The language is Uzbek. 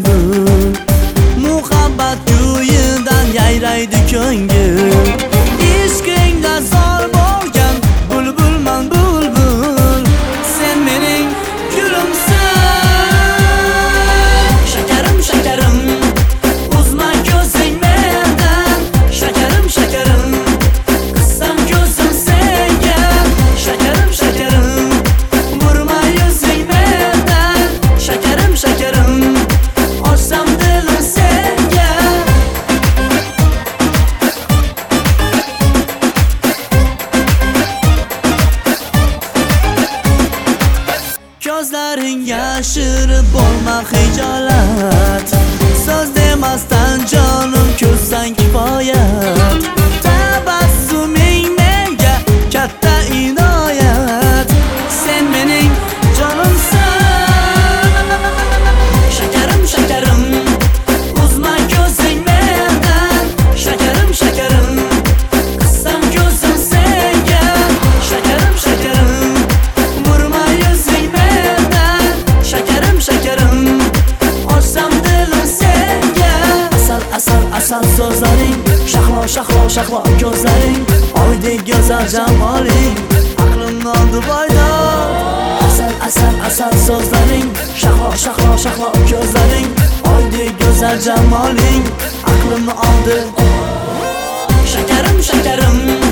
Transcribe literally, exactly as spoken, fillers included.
bulbul. Muhabbat kuyidan yayraydi ko'ngil. Ishqingda zor bo'lgan bulbulman bulbul. Sen mening gulimsan. Shakarim shakarim uzma ko'zing mendan. Shakarim shakarim qissam ko'zim senga. Shakarim shakarim burma yuzing mendan. Shakarim shakarim ochsam dilim senga. Ko'zlaring yashirib bo'lma hijolat. So'z demasdan jonim ko'zsan kifoyat. Tabassuming menga katta inoyat. Sen mening jonimsan. Shakarim shakarim uzma ko'zing mendan. Shakarim shakarim qissam ko'zim senga. Shakarim shakarim burma yuzing mendan. Shakarim shakarim ochsam dilim senga. Asal asal asal so'zlaring, shahlo shahlo shahlo ko'zlaring, oydek go'zal jamoling aqlimni oldi boydor. Asal asal asal so'zlaring, shahlo shahlo shahlo ko'zlaring, oydek go'zal jamoling aqlimni oldi. Shakarim shakarim